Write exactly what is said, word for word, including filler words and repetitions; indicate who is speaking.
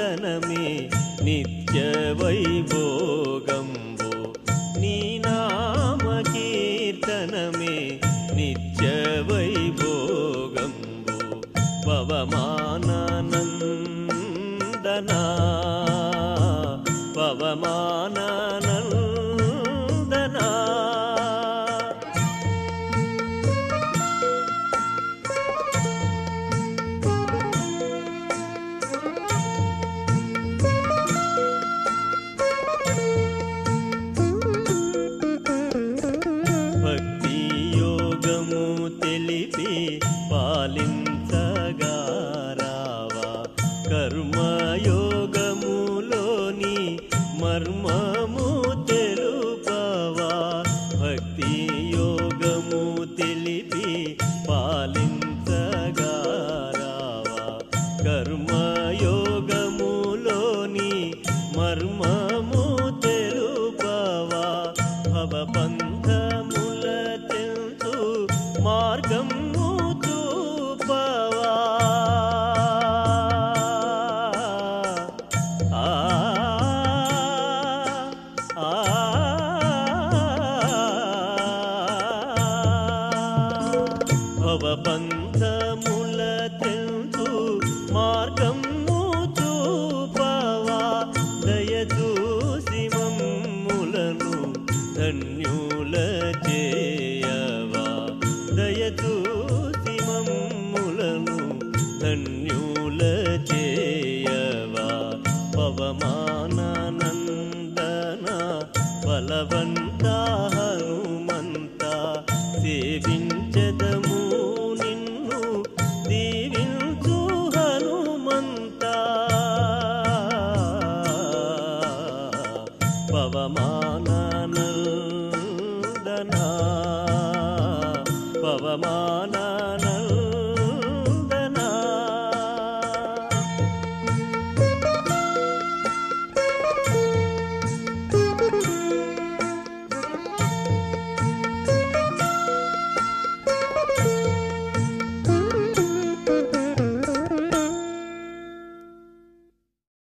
Speaker 1: కీర్తనమే నిత్య వైభోగంబు నీ నామ కీర్తనమే నిత్య వైభోగంబు పవమానానందనా పవమానానందనా భక్తి యోగము తెలిపి పాలించగారావా కర్మయోగములోని మర్మము తెలుపవా భక్తి యోగము తెలిపి పాలించగారావా కర్మయోగములోని మర్మము తెలుపవా భవబంధముల తెంతు మార్గము చూపవా భవబంధముల తెంతు మార్గము చూపవా దయచూసి మమ్ములను ధన్యుల చేయవా దయచూసి మమ్ములను ధన్యుల చేయవా పవమానానందన బలవంత హనుమంత సేవించదము నిన్ను దీవించు హనుమంత పవమానానందనా పవమాన